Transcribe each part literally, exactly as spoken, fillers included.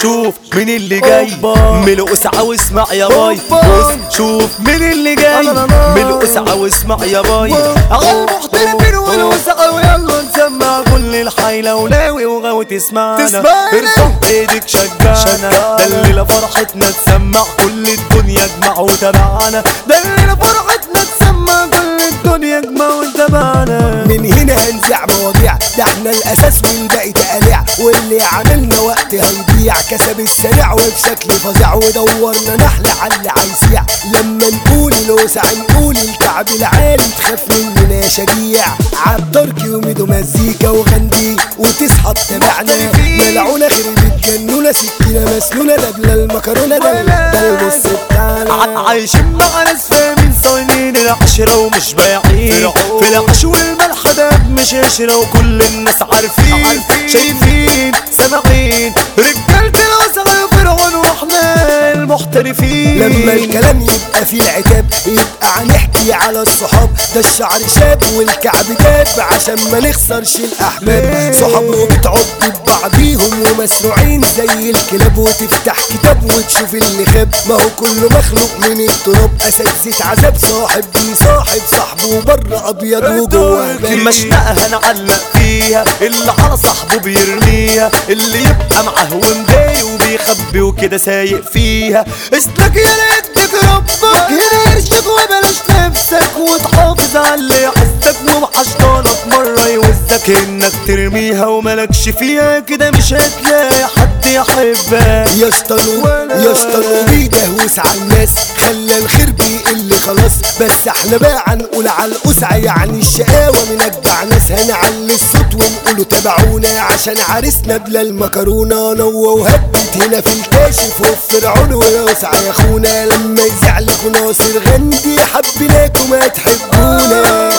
شوف مين اللي جاي ملو اسعى واسمع يا باي. بص شوف مين اللي جاي ملو اسعى واسمع يا باي. عالمحترفين والوسعى ويلا نسمع كل الحي لولاوي وغاوي تسمعنا. ارفع ايدك شجعنا دلينا فرحتنا تسمع كل الدنيا اجمع وتبعنا. دلينا فرحتنا تسمع كل الدنيا اجمع وتبعنا. من هنا هنزع مواضيع ده احنا الاساس والباقي تقاليع واللي عملنا وقت هيضيع كسب السريع وبشكل فظيع ودورنا نحل على اللي عايسيع. لما نقول الوسع نقول الكعب العالي تخاف مننا يا شجيع. عالتركي وميدو مزيكا وغندي وتصحى تتابعنا. ملعونة خربت جنونة سكينة مسنونة دبلة المكرونة ده ده البص بتاعنا. عايشين مع ناس فاهمين صاينين العشرة ومش بايعين في العش والملح ده مش قشرة وكل الناس عارفين شايفين سامعين رجالة الوسع فرعون واحنا المحترفين. لما الكلام يبقى فيه العتاب يبقى هنحكي على الصحاب. ده الشعر شاب والكعب داب عشان ما نخسرش الاحباب. صحاب وبتعض ببعضيهم ومسروعين زي الكلاب وتفتح كتاب وتشوف اللي خاب. ما هو كله مخلوق من التراب اساتذة عذاب. صاحب بيصاحب صاحبه بره ابيض وجوه مشنقها نعلق فيها اللي على صاحبه بيرميها. اللي يبقى معاه ومضايق وبيخبي وكده سايق فيها. اسلك يا ريتك ربك هنا يرشد وبلاش نفسك وتحافظ على اللي يحسك ومحشطانك مرة يوزك انك ترميها وملكش فيها كده مش هتلاقي حد يحبك. يشطنوا يشطنوا بيدهوس على الناس خلى الخير بيقل خلاص. بس احنا بقى هنقول على القسعة يعني الشقاوة من اجدع ناس. هنعلي الصوت ونقوله تابعونا عشان عرسنا بلا المكرونة. نوى وهبت هنا في الكاشف وفي فرعون ويوسع يا اخونا. لما يزعلكوا ناصر غندي حبيناكوا ما تحبونا.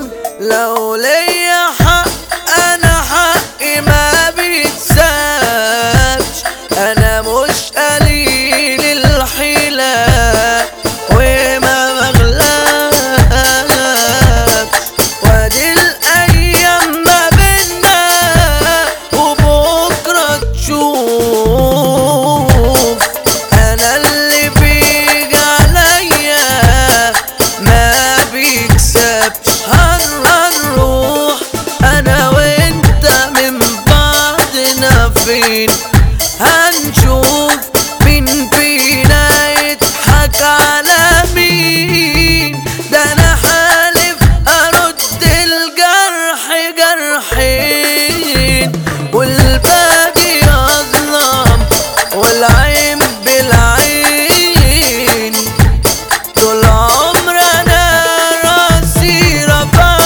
لو ليا حق انا حقي ما بيتسابش. انا مش قليل الحيلة وما بغلبش. وادي الايام ما بينا وبكرة تشوف. انا اللي بيجي عليا ما بيكسبش. هنروح انا وانت من بعضنا فين. هنشوف مين فينا يضحك على مين. ده انا حالف ارد الجرح جرحين والباقي اظلم والعين بالعين. طول عمرنا راسي رفع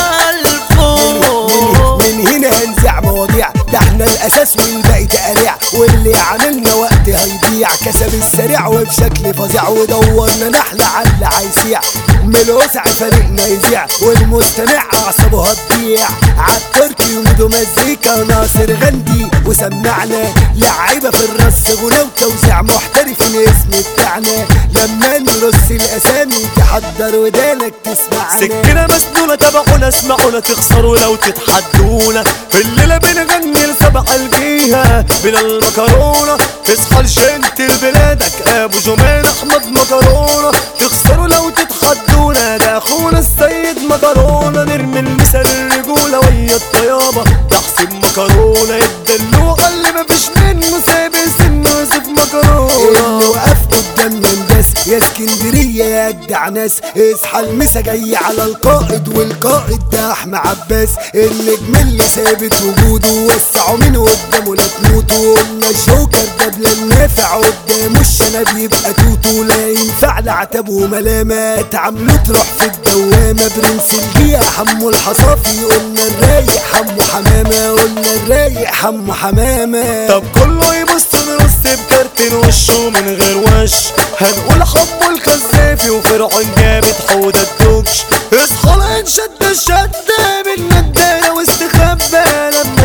لفوق. من هنا هنزع مواضيع ده احنا الاساس والباقي تقاليع واللي عملنا وقت هيضيع كسب السريع وبشكل فظيع ودورنا نحل على اللي عايسيع. من الوسع فريقنا يذيع والمستمع اعصابه هتضيع. عالتركي وميدو مزيكا وناصر غندي وسمعنا لعيبه في الرص غنى وتوزيع محترفين اسم بتاعنا. لما نرص الاسامي تحضر ودانك تسمعنا. سكينة مسنونة تابعونا اسمعونا تخسروا لو تتحدونا. في الليلة بنغني لسبع الجيهة بلا المكرونة. تصحى لشنت بلادك ابو جمال احمد مكرونة. تخسروا لو تتحدونا ده اخونا السيد مكرونة. نرمي المثل الرجولة ويا الطيابة تحسب مكرونة. الدلوعة اللي مفيش منه ساب سنه يوسف مكرونة. اللي وقف قدام الناس يا اسكندرية يا اجدع ناس. اصحى المسا جاي على القائد والقائد ده احمد عباس. النجم اللي ثابت وجوده وسعوا من قدامه لا تموتوا. قلنا الجوكر ده بلا النافع قدامه الشنب يبقى توتو. لا ينفع لعتب وملامة تعاملوا تروح في الدوامة. برنس الجيع حمو الحصافي قلنا الرايق حمو حمامة. قلنا الرايق حمو حمامة. طب كله يبص نرص بكارتين وشه من غير وش. هنقول حمو الخزافي وفرعون جابت حوضة الدوكش. اصحى لان شد الشدة من ندالة واستخبى. لما نقول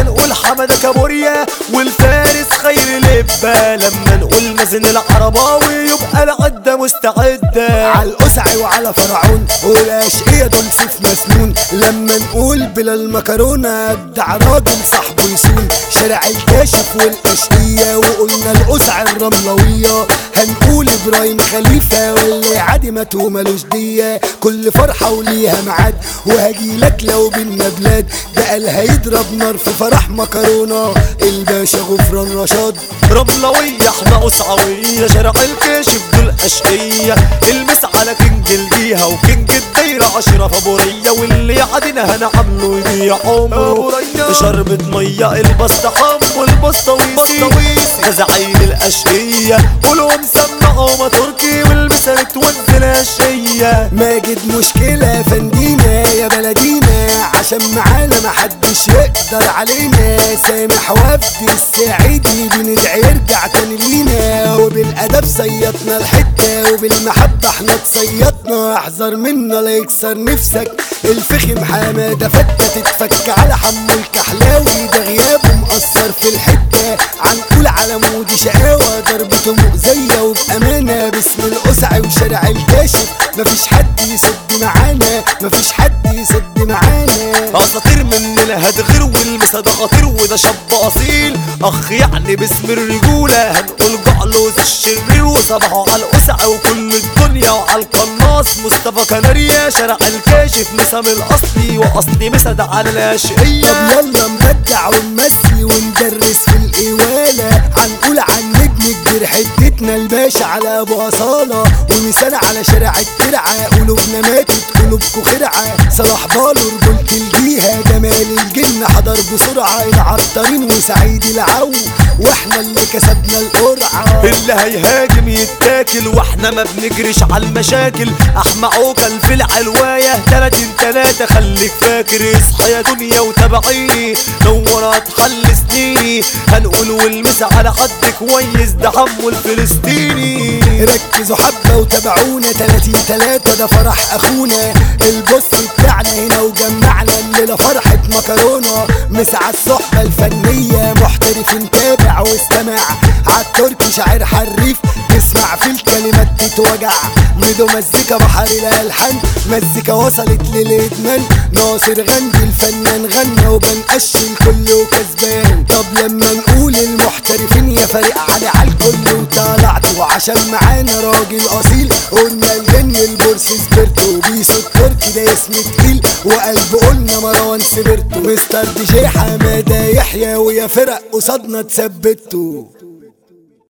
حمادة كابوريا والفارس خير لبة. لما نقول مازن العرباوي يبقى العدة مستعدة. عالقسعي وعلى فرعون والاشقية دول سيف مسنون. لما نقول بلا المكرونة ابدع راجل صاحبه يسون. شارع الكاشف والاشقية وقلنا القسعي الرملوية. هنقول ابراهيم خليفة واللي عادي مات ومالوش دية. كل فرحة وليها ميعاد وهجيلك لو بينا بلاد. ده قال هيضرب نار في فرح مكرونة الباشا غفران رشاد. رملوية احنا قصعوية شارع الكاشف دول اشقية. المس على كينج الجيهة وكينج الدايرة اشرف ابو ريا. واللي عادنا هنعمله يضيع عمره شربة مية البسطة حم والبسطة ويسي. ده زعيم الاشقية قولهم سمعوا وما تركي والمسا تودي الاشقية. ماجد مشكلة فندينا يا بلدينا عشان معانا محدش يقدر علينا. سامح وفد السعيدي بندعي يرجع تاني لينا. وبالادب صيطنا الحتة وبالمحبة احنا تصيطنا. احذر منا لا يكسر نفسك الفخم حمادة فتة تتفك على حمو الكحلاوي. ده غيابه مأثر في الحتة عنقول على مودي شقاوة. ضربته مؤذية وبأمانة باسم القسعي وشارع الكاشف. مفيش حد يسد معانا مفيش حد يسد معانا. اساطير مننا هتغير والمسا ده خطير وده شاب اصيل. اخ يعني باسم الرجولة هنقول جعلوز الشرير. وصباحه على القسعي وكل الدنيا وعلى القناص مصطفى كناريا. شارع الكاشف مسا من الاصلي واصلي مسا ده على الاشقية. طب يلا نبدع ونمسي وندرس في القوالة. هنقول عن نجم كبير حتتنا الباشا على ابو اصالة. ومثال على شارع الترعة قلوبنا ماتت قلوبكو خرعة. صلاح بالو رجولة الجيهة جمال الجن حضر بسرعة. العطارين وسعيد العو واحنا اللي كسبنا القرعة. اللي هيهاجم يتاكل واحنا ما بنجريش على المشاكل. احمى عوكل في العلواية تلاتين تلاتة خليك فاكر. اصحى يا دنيا وتابعيني نورات حل سنيني. هنقول والمس على حد كويس ده حمو الفلسطيني. ركزوا حبة وتابعونا تلاتين تلاتة ده فرح اخونا. البص بتاعنا هنا وجمعنا الليلة فرحة مكرونة. مسعى الصحبة الفنية محترف نتابع واستمع. عالتركي شاعر حريف تسمع في الكلمات تتوجع. ميدو مزيكا بحر الالحان مزيكا وصلت للادمان. ناصر غندي الفنان غنى وبنقش الكل وكسبان. طب لما نقول المحترفين يا فريق علي عالكل وطلعتوا عشان معانا راجل اصيل. قلنا الجن البورس سبرتو بيسو التركي ده اسم تقيل. وقلب قلنا مروان سبرتو. مستر دي جي حمادة يحيى ويا فرق قصادنا تثبتوا.